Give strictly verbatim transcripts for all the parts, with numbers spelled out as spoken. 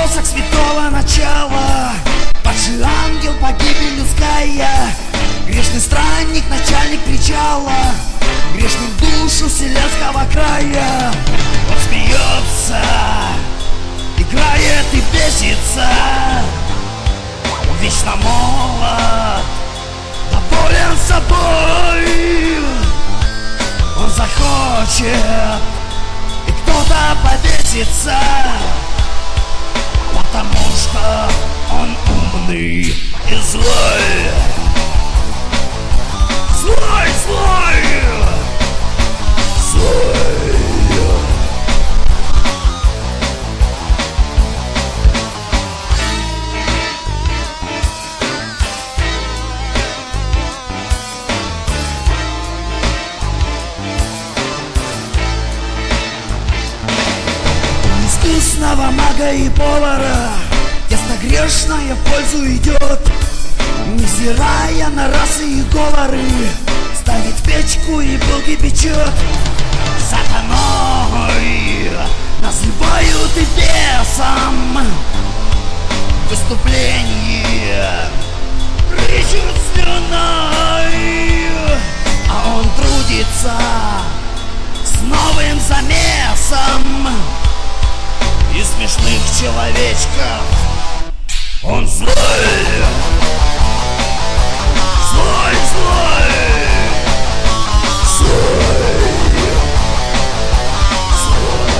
набросок святого начала. Падший ангел, погибель людская, грешный странник, начальник причала, грешный в душу вселенского края. Он смеется, играет и бесится, он вечно молод, доволен собой. Он захочет, и кто-то повесится, потому что он умный и злой. Злой, злой, злой. Искусного мага и повара тесто грешное в пользу идет, невзирая на расы и говоры, ставит печку и булки печет. Сатаной называют и бесом, выступление рычит слюной, а он трудится с новым замесом. Из смешных человечков он злой, злой, злой, злой, злой.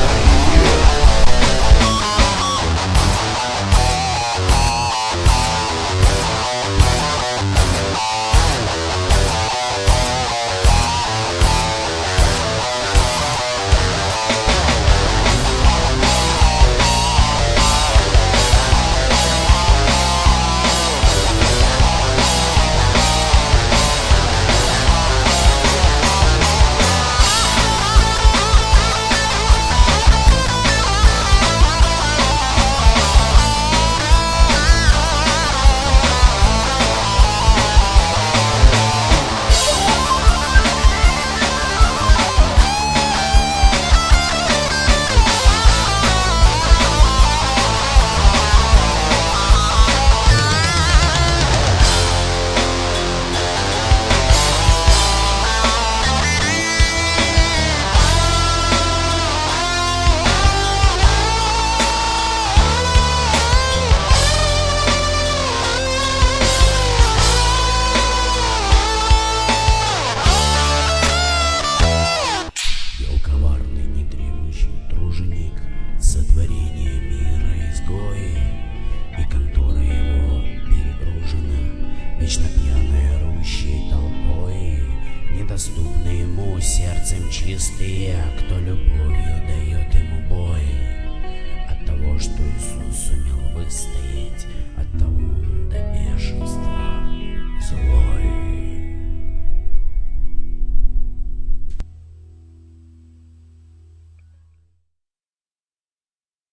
Доступны ему сердцем чистые, кто любит